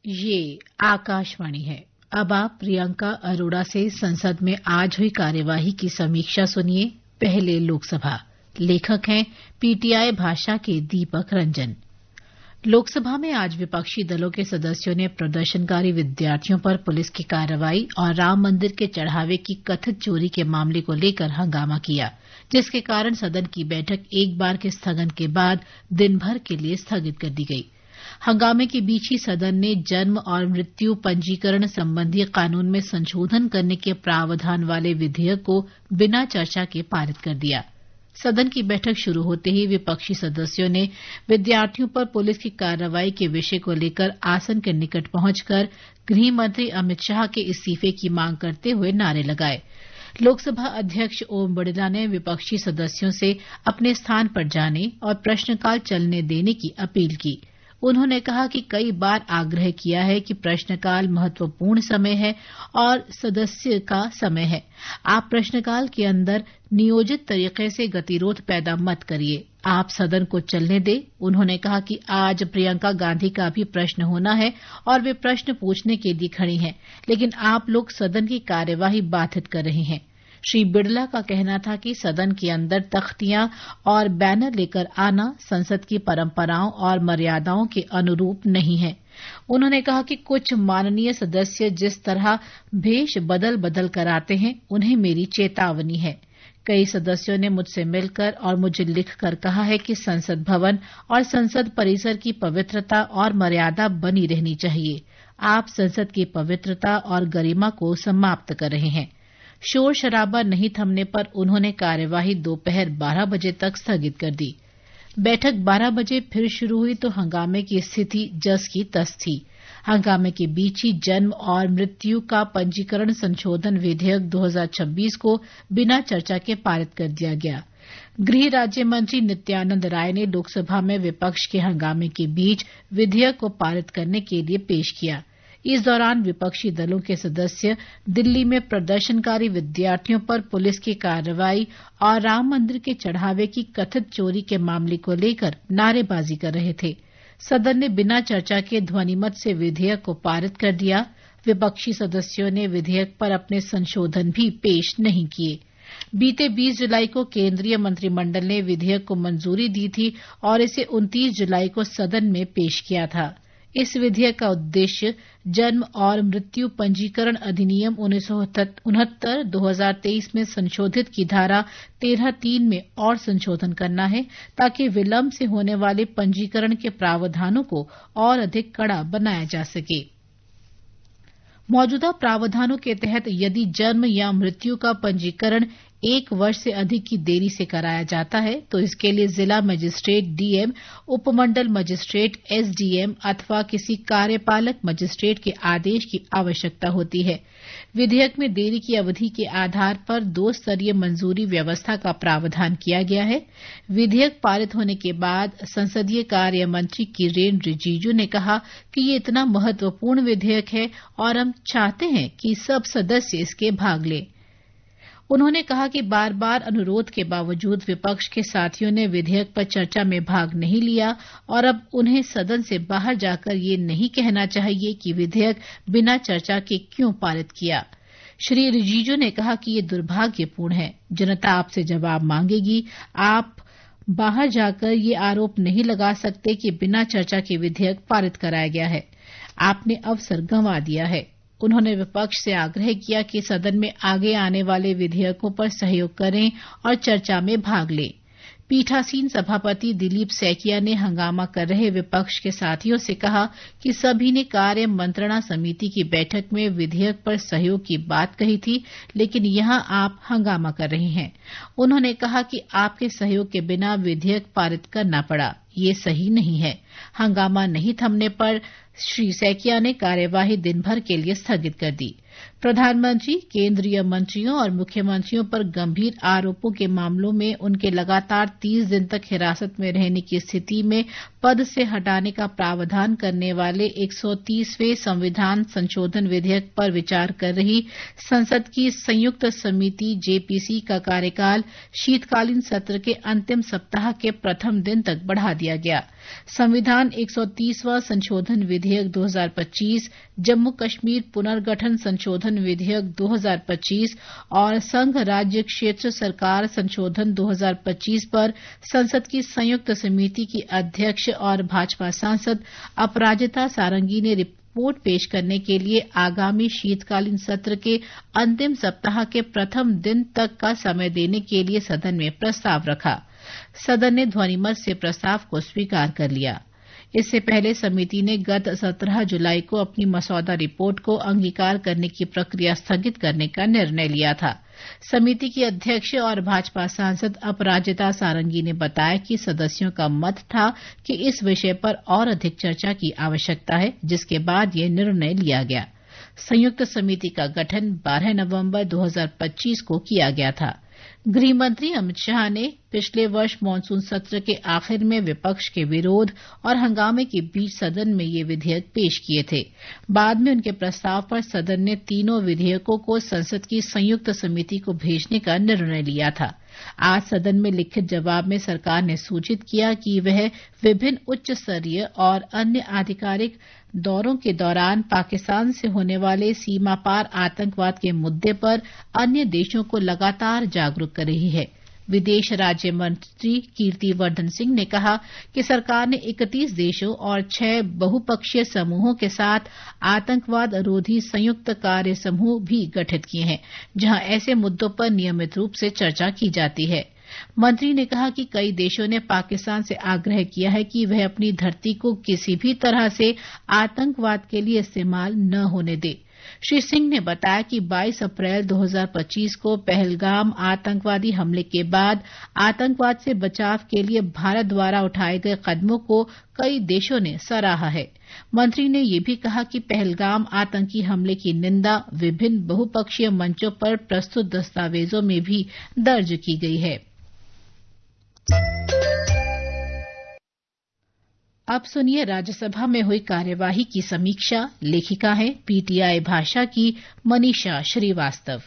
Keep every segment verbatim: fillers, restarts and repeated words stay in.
ये आकाशवाणी है। अब आप प्रियंका अरोड़ा से संसद में आज हुई कार्यवाही की समीक्षा सुनिए। पहले लोकसभा। लेखक हैं पीटीआई भाषा के दीपक रंजन। लोकसभा में आज विपक्षी दलों के सदस्यों ने प्रदर्शनकारी विद्यार्थियों पर पुलिस की कार्रवाई और राम मंदिर के चढ़ावे की कथित चोरी के मामले को लेकर हंगामा किया, जिसके कारण सदन की बैठक एक बार के स्थगन के बाद दिन भर के लिए स्थगित कर दी गई। हंगामे के बीच ही सदन ने जन्म और मृत्यु पंजीकरण संबंधी कानून में संशोधन करने के प्रावधान वाले विधेयक को बिना चर्चा के पारित कर दिया। सदन की बैठक शुरू होते ही विपक्षी सदस्यों ने विद्यार्थियों पर पुलिस की कार्रवाई के विषय को लेकर आसन के निकट पहुंचकर गृह मंत्री अमित शाह के इस्तीफे की मांग करते हुए नारे लगाए। लोकसभा अध्यक्ष ओम बिड़ला ने विपक्षी सदस्यों से अपने स्थान पर जाने और प्रश्नकाल चलने देने की अपील की। उन्होंने कहा कि कई बार आग्रह किया है कि प्रश्नकाल महत्वपूर्ण समय है और सदस्य का समय है। आप प्रश्नकाल के अंदर नियोजित तरीके से गतिरोध पैदा मत करिए, आप सदन को चलने दें। उन्होंने कहा कि आज प्रियंका गांधी का भी प्रश्न होना है और वे प्रश्न पूछने के लिए खड़ी हैं, लेकिन आप लोग सदन की कार्यवाही बाधित कर रहे हैं। श्री बिड़ला का कहना था कि सदन के अंदर तख्तियां और बैनर लेकर आना संसद की परंपराओं और मर्यादाओं के अनुरूप नहीं है। उन्होंने कहा कि कुछ माननीय सदस्य जिस तरह भेष बदल बदल कर आते हैं, उन्हें मेरी चेतावनी है। कई सदस्यों ने मुझसे मिलकर और मुझे लिखकर कहा है कि संसद भवन और संसद परिसर की पवित्रता और मर्यादा बनी रहनी चाहिए। आप संसद की पवित्रता और गरिमा को समाप्त कर रहे हैं। शोर शराबा नहीं थमने पर उन्होंने कार्यवाही दोपहर बारह बजे तक स्थगित कर दी। बैठक बारह बजे फिर शुरू हुई तो हंगामे की स्थिति जस की तस थी। हंगामे के बीच ही जन्म और मृत्यु का पंजीकरण संशोधन विधेयक दो हज़ार छब्बीस को बिना चर्चा के पारित कर दिया गया। गृह राज्य मंत्री नित्यानंद राय ने लोकसभा में विपक्ष के हंगामे के बीच विधेयक को पारित करने के लिए पेश किया। इस दौरान विपक्षी दलों के सदस्य दिल्ली में प्रदर्शनकारी विद्यार्थियों पर पुलिस की कार्रवाई और राम मंदिर के चढ़ावे की कथित चोरी के मामले को लेकर नारेबाजी कर रहे थे। सदन ने बिना चर्चा के ध्वनिमत से विधेयक को पारित कर दिया। विपक्षी सदस्यों ने विधेयक पर अपने संशोधन भी पेश नहीं किए। बीते बीस जुलाई को केंद्रीय मंत्रिमंडल ने विधेयक को मंजूरी दी थी और इसे उनतीस जुलाई को सदन में पेश किया था। इस विधेयक का उद्देश्य जन्म और मृत्यु पंजीकरण अधिनियम उन्नीस सौ उनहत्तर दो हज़ार तेईस में संशोधित की धारा तेरह तीन में और संशोधन करना है, ताकि विलंब से होने वाले पंजीकरण के प्रावधानों को और अधिक कड़ा बनाया जा सके। मौजूदा प्रावधानों के तहत यदि जन्म या मृत्यु का पंजीकरण एक वर्ष से अधिक की देरी से कराया जाता है तो इसके लिए जिला मजिस्ट्रेट डीएम, उपमंडल मजिस्ट्रेट एसडीएम अथवा किसी कार्यपालक मजिस्ट्रेट के आदेश की आवश्यकता होती है। विधेयक में देरी की अवधि के आधार पर दो स्तरीय मंजूरी व्यवस्था का प्रावधान किया गया है। विधेयक पारित होने के बाद संसदीय कार्य मंत्री किरेन रिजिजू ने कहा कि ये इतना महत्वपूर्ण विधेयक है और हम चाहते हैं कि सब सदस्य इसके भाग लें। उन्होंने कहा कि बार बार अनुरोध के बावजूद विपक्ष के साथियों ने विधेयक पर चर्चा में भाग नहीं लिया और अब उन्हें सदन से बाहर जाकर ये नहीं कहना चाहिए कि विधेयक बिना चर्चा के क्यों पारित किया। श्री रिजिजू ने कहा कि ये दुर्भाग्यपूर्ण है। जनता आपसे जवाब मांगेगी। आप बाहर जाकर ये आरोप नहीं लगा सकते कि बिना चर्चा के विधेयक पारित कराया गया है। आपने अवसर गंवा दिया है। उन्होंने विपक्ष से आग्रह किया कि सदन में आगे आने वाले विधेयकों पर सहयोग करें और चर्चा में भाग लें। पीठासीन सभापति दिलीप सैकिया ने हंगामा कर रहे विपक्ष के साथियों से कहा कि सभी ने कार्य मंत्रणा समिति की बैठक में विधेयक पर सहयोग की बात कही थी, लेकिन यहां आप हंगामा कर रहे हैं। उन्होंने कहा कि आपके सहयोग के बिना विधेयक पारित करना पड़ा, ये सही नहीं है। हंगामा नहीं थमने पर श्री सैकिया ने कार्यवाही दिन भर के लिए स्थगित कर दी। प्रधानमंत्री, केंद्रीय मंत्रियों और मुख्यमंत्रियों पर गंभीर आरोपों के मामलों में उनके लगातार तीस दिन तक हिरासत में रहने की स्थिति में पद से हटाने का प्रावधान करने वाले एक सौ तीसवें संविधान संशोधन विधेयक पर विचार कर रही संसद की संयुक्त समिति जेपीसी का कार्यकाल शीतकालीन सत्र के अंतिम सप्ताह के प्रथम दिन तक बढ़ा दिया गया। संविधान एक सौ तीसवां संशोधन विधेयक दो हज़ार पच्चीस, जम्मू कश्मीर पुनर्गठन संशोधन विधेयक दो हज़ार पच्चीस और संघ राज्य क्षेत्र सरकार संशोधन दो हज़ार पच्चीस पर संसद की संयुक्त समिति की अध्यक्ष और भाजपा सांसद अपराजिता सारंगी ने रिपोर्ट पेश करने के लिए आगामी शीतकालीन सत्र के अंतिम सप्ताह के प्रथम दिन तक का समय देने के लिए सदन में प्रस्ताव रखा। सदन ने ध्वनिमत से प्रस्ताव को स्वीकार कर लिया। इससे पहले समिति ने गत सत्रह जुलाई को अपनी मसौदा रिपोर्ट को अंगीकार करने की प्रक्रिया स्थगित करने का निर्णय लिया था। समिति की अध्यक्ष और भाजपा सांसद अपराजिता सारंगी ने बताया कि सदस्यों का मत था कि इस विषय पर और अधिक चर्चा की आवश्यकता है, जिसके बाद ये निर्णय लिया गया। संयुक्त समिति का गठन बारह नवंबर दो हज़ार पच्चीस को किया गया था। गृह मंत्री अमित शाह ने पिछले वर्ष मानसून सत्र के आखिर में विपक्ष के विरोध और हंगामे के बीच सदन में ये विधेयक पेश किए थे। बाद में उनके प्रस्ताव पर सदन ने तीनों विधेयकों को संसद की संयुक्त समिति को भेजने का निर्णय लिया था। आज सदन में लिखित जवाब में सरकार ने सूचित किया कि वह विभिन्न उच्च स्तरीय और अन्य आधिकारिक दौरों के दौरान पाकिस्तान से होने वाले सीमा पार आतंकवाद के मुद्दे पर अन्य देशों को लगातार जागरूक कर रही है। विदेश राज्य मंत्री कीर्तिवर्धन सिंह ने कहा कि सरकार ने इकतीस देशों और छह बहुपक्षीय समूहों के साथ आतंकवाद रोधी संयुक्त कार्य समूह भी गठित किए हैं, जहां ऐसे मुद्दों पर नियमित रूप से चर्चा की जाती है। मंत्री ने कहा कि कई देशों ने पाकिस्तान से आग्रह किया है कि वह अपनी धरती को किसी भी तरह से आतंकवाद के लिए इस्तेमाल न होने दे। श्री सिंह ने बताया कि बाईस अप्रैल दो हज़ार पच्चीस को पहलगाम आतंकवादी हमले के बाद आतंकवाद से बचाव के लिए भारत द्वारा उठाए गए कदमों को कई देशों ने सराहा है। मंत्री ने यह भी कहा कि पहलगाम आतंकी हमले की निंदा विभिन्न बहुपक्षीय मंचों पर प्रस्तुत दस्तावेजों में भी दर्ज की गई है। अब सुनिए राज्यसभा में हुई कार्यवाही की समीक्षा। लेखिका है पीटीआई भाषा की मनीषा श्रीवास्तव।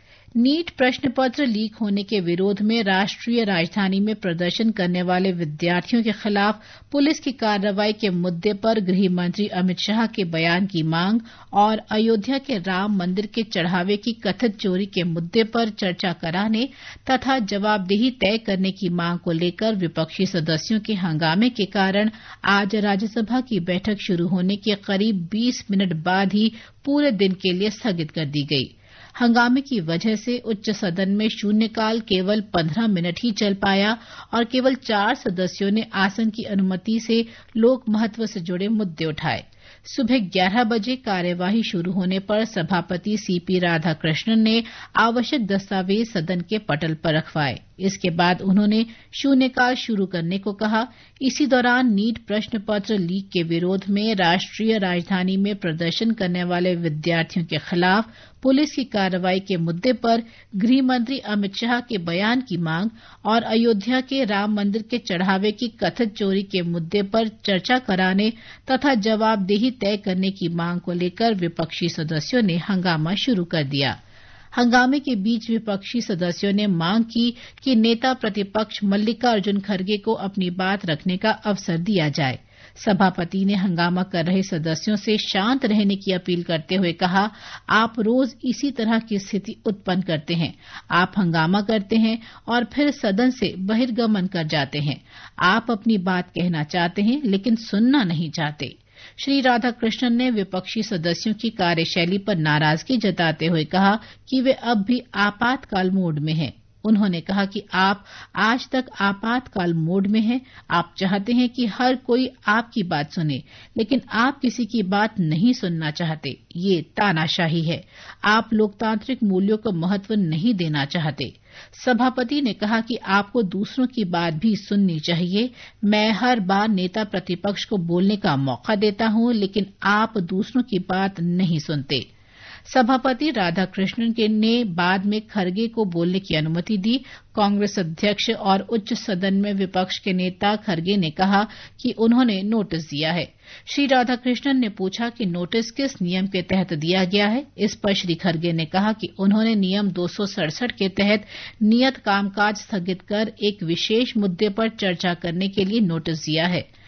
नीट प्रश्न पत्र लीक होने के विरोध में राष्ट्रीय राजधानी में प्रदर्शन करने वाले विद्यार्थियों के खिलाफ पुलिस की कार्रवाई के मुद्दे पर गृह मंत्री अमित शाह के बयान की मांग और अयोध्या के राम मंदिर के चढ़ावे की कथित चोरी के मुद्दे पर चर्चा कराने तथा जवाबदेही तय करने की मांग को लेकर विपक्षी सदस्यों के हंगामे के कारण आज राज्यसभा की बैठक शुरू होने के करीब बीस मिनट बाद ही पूरे दिन के लिए स्थगित कर दी गई। हंगामे की वजह से उच्च सदन में शून्यकाल केवल पंद्रह मिनट ही चल पाया और केवल चार सदस्यों ने आसन की अनुमति से लोक महत्व से जुड़े मुद्दे उठाए। सुबह ग्यारह बजे कार्यवाही शुरू होने पर सभापति सीपी राधाकृष्णन ने आवश्यक दस्तावेज सदन के पटल पर रखवाए। इसके बाद उन्होंने शून्यकाल शुरू करने को कहा। इसी दौरान नीट प्रश्न पत्र लीक के विरोध में राष्ट्रीय राजधानी में प्रदर्शन करने वाले विद्यार्थियों के खिलाफ पुलिस की कार्रवाई के मुद्दे पर गृह मंत्री अमित शाह के बयान की मांग और अयोध्या के राम मंदिर के चढ़ावे की कथित चोरी के मुद्दे पर चर्चा कराने तथा जवाबदेही तय करने की मांग को लेकर विपक्षी सदस्यों ने हंगामा शुरू कर दिया। हंगामे के बीच विपक्षी सदस्यों ने मांग की कि नेता प्रतिपक्ष मल्लिकार्जुन खड़गे को अपनी बात रखने का अवसर दिया जाए। सभापति ने हंगामा कर रहे सदस्यों से शांत रहने की अपील करते हुए कहा, आप रोज इसी तरह की स्थिति उत्पन्न करते हैं। आप हंगामा करते हैं और फिर सदन से बहिर्गमन कर जाते हैं। आप अपनी बात कहना चाहते हैं लेकिन सुनना नहीं चाहते। श्री राधाकृष्णन ने विपक्षी सदस्यों की कार्यशैली पर नाराजगी जताते हुए कहा कि वे अब भी आपातकाल मोड में हैं। उन्होंने कहा कि आप आज तक आपातकाल मोड में हैं। आप चाहते हैं कि हर कोई आपकी बात सुने, लेकिन आप किसी की बात नहीं सुनना चाहते। ये तानाशाही है। आप लोकतांत्रिक मूल्यों को महत्व नहीं देना चाहते। सभापति ने कहा कि आपको दूसरों की बात भी सुननी चाहिए। मैं हर बार नेता प्रतिपक्ष को बोलने का मौका देता हूं, लेकिन आप दूसरों की बात नहीं सुनते। सभापति राधाकृष्णन के ने बाद में खड़गे को बोलने की अनुमति दी। कांग्रेस अध्यक्ष और उच्च सदन में विपक्ष के नेता खड़गे ने कहा कि उन्होंने नोटिस दिया है। श्री राधाकृष्णन ने पूछा कि नोटिस किस नियम के तहत दिया गया है। इस पर श्री खड़गे ने कहा कि उन्होंने नियम दो सौ सड़सठ के तहत नियत कामकाज स्थगित कर एक विशेष मुद्दे पर चर्चा करने के लिए नोटिस दिया है।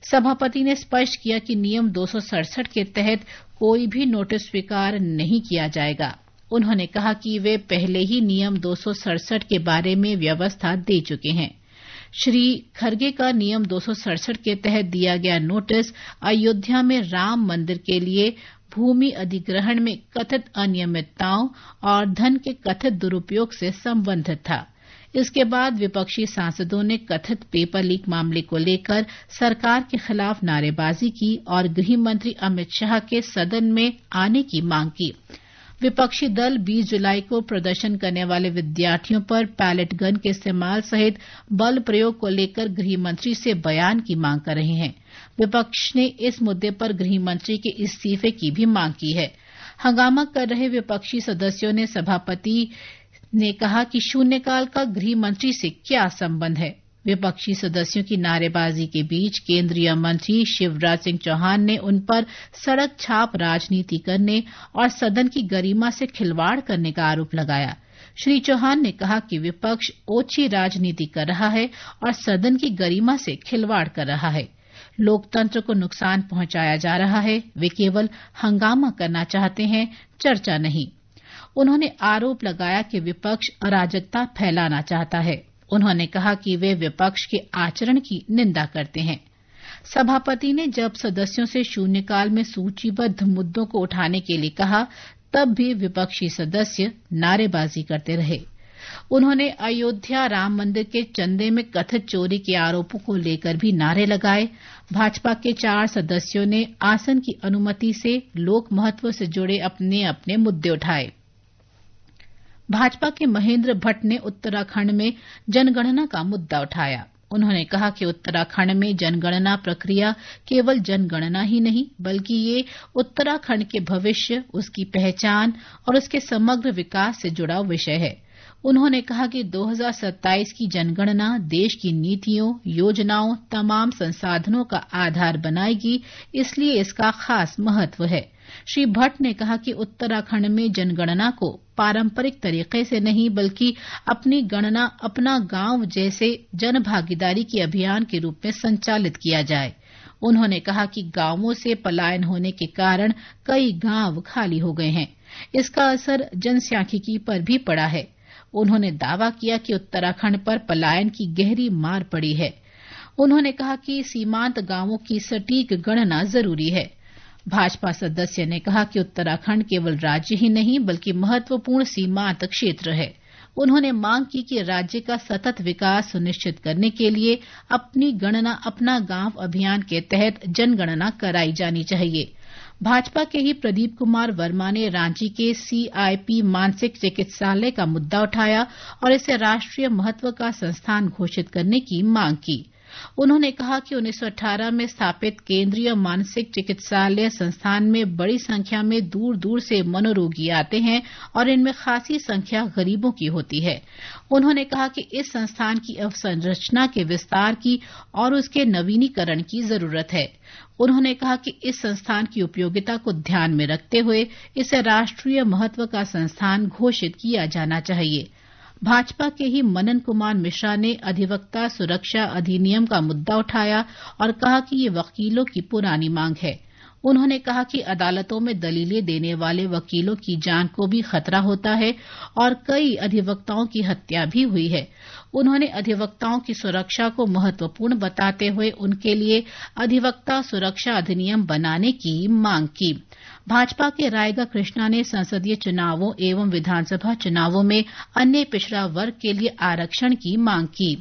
सभापति ने स्पष्ट किया कि नियम दो सौ सड़सठ के तहत कोई भी नोटिस स्वीकार नहीं किया जाएगा। उन्होंने कहा कि वे पहले ही नियम दो सौ सड़सठ के बारे में व्यवस्था दे चुके हैं। श्री खरगे का नियम दो सौ सड़सठ के तहत दिया गया नोटिस अयोध्या में राम मंदिर के लिए भूमि अधिग्रहण में कथित अनियमितताओं और धन के कथित दुरुपयोग से संबंधित था। इसके बाद विपक्षी सांसदों ने कथित पेपर लीक मामले को लेकर सरकार के खिलाफ नारेबाजी की और गृह मंत्री अमित शाह के सदन में आने की मांग की। विपक्षी दल बीस जुलाई को प्रदर्शन करने वाले विद्यार्थियों पर पैलेट गन के इस्तेमाल सहित बल प्रयोग को लेकर गृह मंत्री से बयान की मांग कर रहे हैं। विपक्ष ने इस मुद्दे पर गृह मंत्री के इस्तीफे की भी मांग की है। हंगामा कर रहे विपक्षी सदस्यों ने सभापति ने कहा कि शून्यकाल का गृह मंत्री से क्या संबंध है। विपक्षी सदस्यों की नारेबाजी के बीच केंद्रीय मंत्री शिवराज सिंह चौहान ने उन पर सड़क छाप राजनीति करने और सदन की गरिमा से खिलवाड़ करने का आरोप लगाया। श्री चौहान ने कहा कि विपक्ष ओछी राजनीति कर रहा है और सदन की गरिमा से खिलवाड़ कर रहा है। लोकतंत्र को नुकसान पहुंचाया जा रहा है। वे केवल हंगामा करना चाहते हैं, चर्चा नहीं। उन्होंने आरोप लगाया कि विपक्ष अराजकता फैलाना चाहता है। उन्होंने कहा कि वे विपक्ष के आचरण की निंदा करते हैं। सभापति ने जब सदस्यों से शून्यकाल में सूचीबद्ध मुद्दों को उठाने के लिए कहा, तब भी विपक्षी सदस्य नारेबाजी करते रहे। उन्होंने अयोध्या राम मंदिर के चंदे में कथित चोरी के आरोपों को लेकर भी नारे लगाए। भाजपा के चार सदस्यों ने आसन की अनुमति से लोक महत्व से जुड़े अपने अपने मुद्दे उठाए। भाजपा के महेंद्र भट्ट ने उत्तराखंड में जनगणना का मुद्दा उठाया। उन्होंने कहा कि उत्तराखंड में जनगणना प्रक्रिया केवल जनगणना ही नहीं, बल्कि ये उत्तराखंड के भविष्य, उसकी पहचान और उसके समग्र विकास से जुड़ा विषय है। उन्होंने कहा कि दो हज़ार सत्ताईस की जनगणना देश की नीतियों, योजनाओं, तमाम संसाधनों का आधार बनाएगी, इसलिए इसका खास महत्व है। श्री भट्ट ने कहा कि उत्तराखंड में जनगणना को पारंपरिक तरीके से नहीं, बल्कि अपनी गणना अपना गांव जैसे जनभागीदारी के अभियान के रूप में संचालित किया जाए। उन्होंने कहा कि गांवों से पलायन होने के कारण कई गांव खाली हो गए हैं। इसका असर जनसांख्यिकी पर भी पड़ा है। उन्होंने दावा किया कि उत्तराखंड पर पलायन की गहरी मार पड़ी है। उन्होंने कहा कि सीमांत गांवों की सटीक गणना जरूरी है। भाजपा सदस्य ने कहा कि उत्तराखंड केवल राज्य ही नहीं, बल्कि महत्वपूर्ण सीमांत क्षेत्र है। उन्होंने मांग की कि राज्य का सतत विकास सुनिश्चित करने के लिए अपनी गणना अपना गांव अभियान के तहत जनगणना कराई जानी चाहिए। भाजपा के ही प्रदीप कुमार वर्मा ने रांची के सीआईपी मानसिक चिकित्सालय का मुद्दा उठाया और इसे राष्ट्रीय महत्व का संस्थान घोषित करने की मांग की। उन्होंने कहा कि उन्नीस सौ अठारह में स्थापित केंद्रीय मानसिक चिकित्सालय संस्थान में बड़ी संख्या में दूर दूर से मनोरोगी आते हैं और इनमें खासी संख्या गरीबों की होती है। उन्होंने कहा कि इस संस्थान की अवसंरचना के विस्तार की और उसके नवीनीकरण की जरूरत है। उन्होंने कहा कि इस संस्थान की उपयोगिता को ध्यान में रखते हुए इसे राष्ट्रीय महत्व का संस्थान घोषित किया जाना चाहिए। भाजपा के ही मनन कुमार मिश्रा ने अधिवक्ता सुरक्षा अधिनियम का मुद्दा उठाया और कहा कि ये वकीलों की पुरानी मांग है। उन्होंने कहा कि अदालतों में दलीलें देने वाले वकीलों की जान को भी खतरा होता है और कई अधिवक्ताओं की हत्या भी हुई है। उन्होंने अधिवक्ताओं की सुरक्षा को महत्वपूर्ण बताते हुए उनके लिए अधिवक्ता सुरक्षा अधिनियम बनाने की मांग की। भाजपा के रायगा कृष्णा ने संसदीय चुनावों एवं विधानसभा चुनावों में अन्य पिछड़ा वर्ग के लिए आरक्षण की मांग की।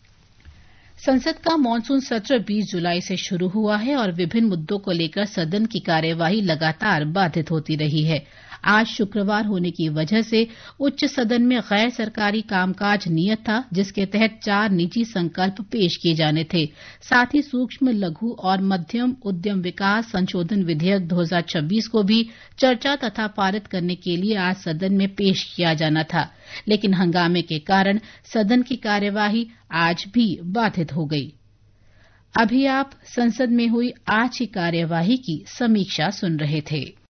संसद का मानसून सत्र बीस जुलाई से शुरू हुआ है और विभिन्न मुद्दों को लेकर सदन की कार्यवाही लगातार बाधित होती रही है। आज शुक्रवार होने की वजह से उच्च सदन में गैर सरकारी कामकाज नियत था, जिसके तहत चार निजी संकल्प पेश किए जाने थे। साथ ही सूक्ष्म, लघु और मध्यम उद्यम विकास संशोधन विधेयक दो हज़ार छब्बीस को भी चर्चा तथा पारित करने के लिए आज सदन में पेश किया जाना था, लेकिन हंगामे के कारण सदन की कार्यवाही आज भी बाधित हो गई। अभी आप संसद में हुई आज की कार्यवाही की समीक्षा सुन रहे थे।